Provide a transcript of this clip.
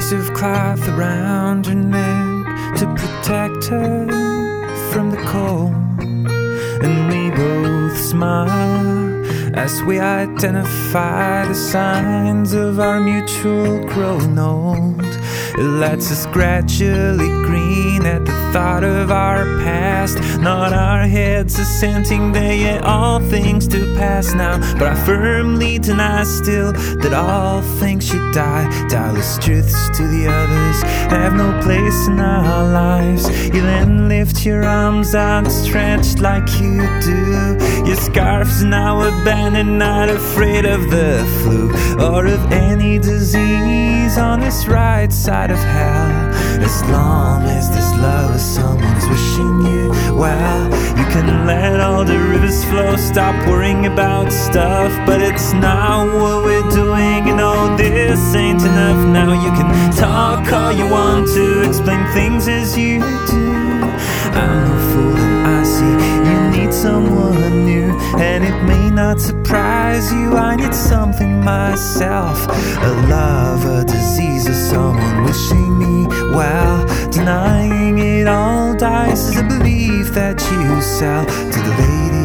piece of cloth around her neck to protect her from the cold. And we both smile as we identify the signs of our mutual growing old. It lets us gradually green at the thought of our past, not our heads assenting there, yet all things do pass now. But I firmly deny still that all things should die. Doubtless truths to the others have no place in our lives. You then lift your arms outstretched like you do. Your scarf's now abandoned, not afraid of the flu or of any disease on this right side of hell. As long as this love of someone's wishing you well, you can let all the rivers flow, stop worrying about stuff. But it's not what we're doing, you know this ain't enough. Now you can talk all you want to, explain things as you do. I'm no fool and I see you need someone new, and it may not surprise you, I need something myself. A love, a disease, or someone wishing me well. Denying it all dies is a belief that you sell to the lady